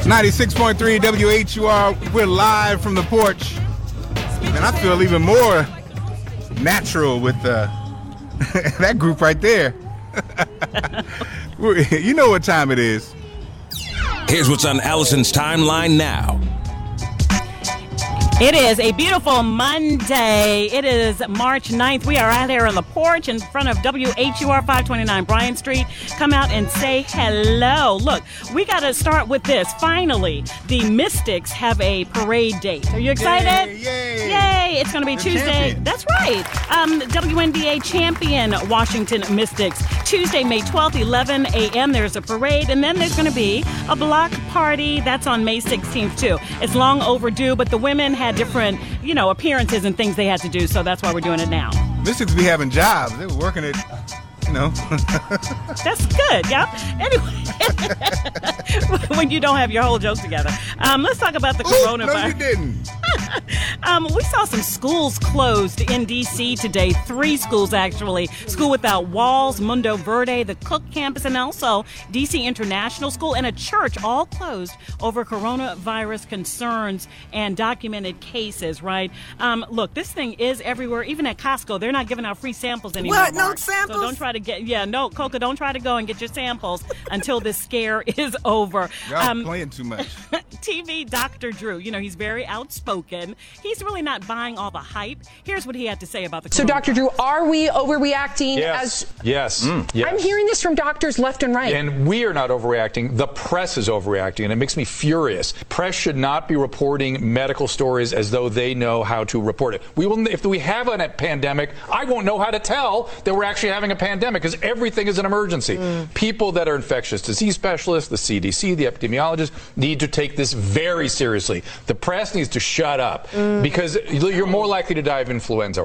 96.3 WHUR. We're live from the porch. And I feel even more natural with that group right there. You know what time it is. Here's what's on Allison's timeline now. It is a beautiful Monday. It is March 9th. We are out here on the porch in front of WHUR 529 Bryant Street. Come out and say hello. Look, we got to start with this. Finally, the Mystics have a parade date. Are you excited? Yay! Yay! It's going to be Tuesday. Champions. That's right. WNBA champion Washington Mystics. Tuesday, May 12th, 11 a.m. There's a parade, and then there's going to be a block party. That's on May 16th, too. It's long overdue, but the women had different, appearances and things they had to do, so that's why we're doing it now. Mystics be having jobs. They were working it, That's good, yeah. Anyway, when you don't have your whole joke together. Let's talk about the coronavirus. No, you didn't. We saw some schools closed in D.C. today. 3 schools, actually. School Without Walls, Mundo Verde, the Cook campus, and also D.C. International School, and a church, all closed over coronavirus concerns and documented cases, right? Look, this thing is everywhere. Even at Costco, they're not giving out free samples anymore. What? No Mark. samples? So don't try to Coca, don't try to go and get your samples until this scare is over. Y'all playing too much. TV Dr. Drew, he's very outspoken. He's really not buying all the hype. Here's what he had to say about the So, Dr. Drew, are we overreacting? Yes. Yes. I'm hearing this from doctors left and right. And we are not overreacting. The press is overreacting, and it makes me furious. Press should not be reporting medical stories as though they know how to report it. If we have a pandemic, I won't know how to tell that we're actually having a pandemic because everything is an emergency. People that are infectious disease specialists, the CDC, the epidemiologists, need to take this very seriously. The press needs to shut up because you're more likely to die of influenza.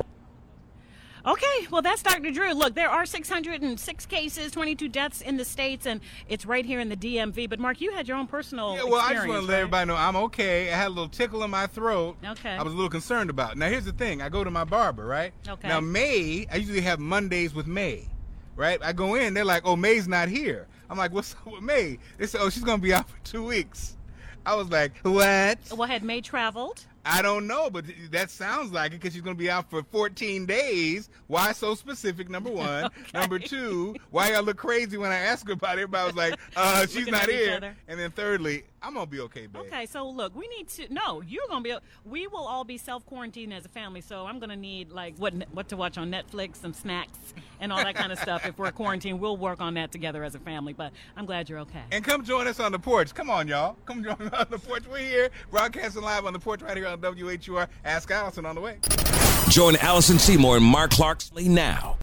Okay, well, that's Dr. Drew. Look, there are 606 cases, 22 deaths in the States, and it's right here in the DMV. But, Mark, you had your own personal experience, I just want to let everybody know I'm okay. I had a little tickle in my throat. Okay. I was a little concerned about it. Now, here's the thing. I go to my barber, right? Okay. Now, May, I usually have Mondays with May, right? I go in, they're like, oh, May's not here. I'm like, what's up with May? They said, oh, she's going to be out for 2 weeks. I was like, what? Well, had May traveled? I don't know, but that sounds like it because she's going to be out for 14 days. Why so specific, number one? Okay. Number two, why y'all look crazy when I ask her about it? Everybody was like, she's Looking not at each here. other. And then thirdly, I'm going to be okay, babe. Okay, so look, we need to, you're going to be, we will all be self-quarantined as a family, so I'm going to need, what to watch on Netflix, some snacks, and all that kind of stuff. If we're quarantined, we'll work on that together as a family, but I'm glad you're okay. And come join us on the porch. Come on, y'all. Come join us on the porch. We're here, broadcasting live on the porch right here on WHUR. Ask Allison on the way. Join Allison Seymour and Mark Clarksley now.